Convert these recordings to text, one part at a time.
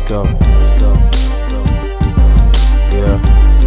go. Yeah.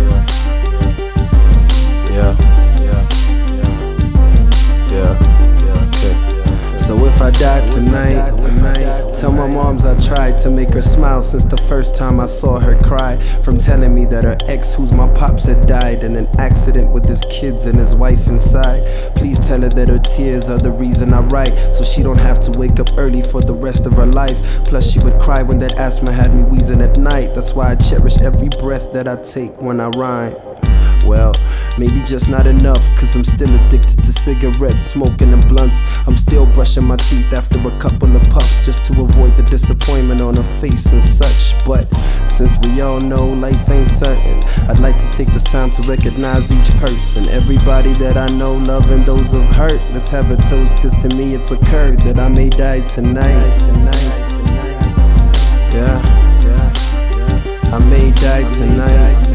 So if I die tonight, tell my moms I tried to make her smile since the first time I saw her cry. From telling me that her ex, who's my pops, had died in an accident with his kids and his wife inside. Please tell her that her tears are the reason I write, so she don't have to wake up early for the rest of her life. Plus she would cry when that asthma had me wheezing at night. That's why I cherish every breath that I take when I rhyme. Well, maybe just not enough, cause I'm still addicted to cigarettes, smoking and blunts. I'm still brushing my teeth after a couple of puffs, just to avoid the disappointment on her face and such. But since we all know life ain't certain, I'd like to take this time to recognize each person, everybody that I know, loving those of hurt. Let's have a toast, cause to me it's occurred that I may die tonight. Yeah, I may die tonight.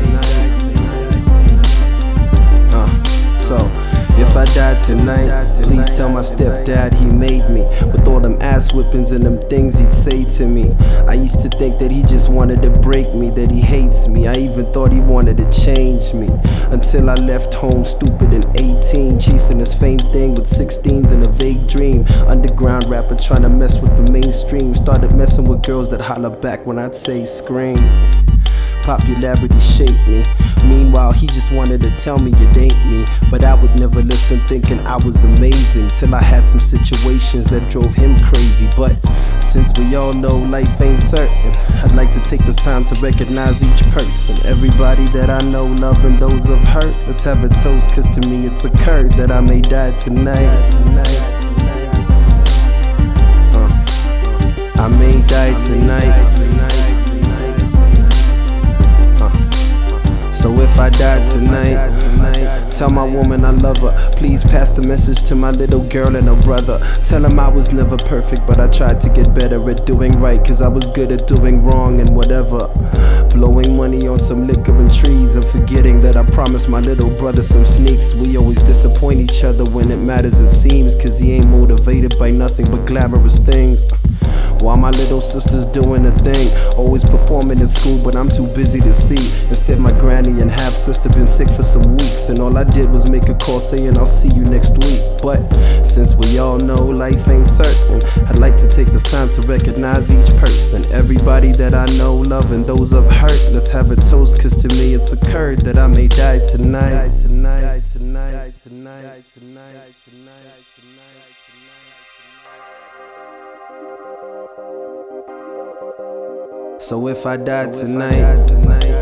So, if I die tonight, please tell my stepdad he made me, with all them ass whippings and them things he'd say to me. I used to think that he just wanted to break me, that he hates me. I even thought he wanted to change me, until I left home stupid and 18, chasing this fame thing with 16s and a vague dream. Underground rapper trying to mess with the mainstream. Started messing with girls that holler back when I'd say scream. Popularity shaped me. Meanwhile, he just wanted to tell me it ain't me, but I would never listen, thinking I was amazing, till I had some situations that drove him crazy. But since we all know life ain't certain, I'd like to take this time to recognize each person, everybody that I know, loving those of hurt. Let's have a toast, cause to me it's occurred that I may die tonight. I may die tonight. So if I die tonight, tell my woman I love her. Please pass the message to my little girl and her brother. Tell them I was never perfect, but I tried to get better at doing right, cause I was good at doing wrong and whatever. Blowing money on some liquor and trees, and forgetting that I promised my little brother some sneaks. We always disappoint each other when it matters, it seems, cause he ain't motivated by nothing but glamorous things. While my little sister's doing a thing, always performing at school, but I'm too busy to see. Instead, my granny and half-sister been sick for some weeks, and all I did was make a call saying I'll see you next week. But since we all know life ain't certain, I'd like to take this time to recognize each person, everybody that I know, loving those of hurt. Let's have a toast, cause to me it's occurred that I may die tonight. So if I die tonight,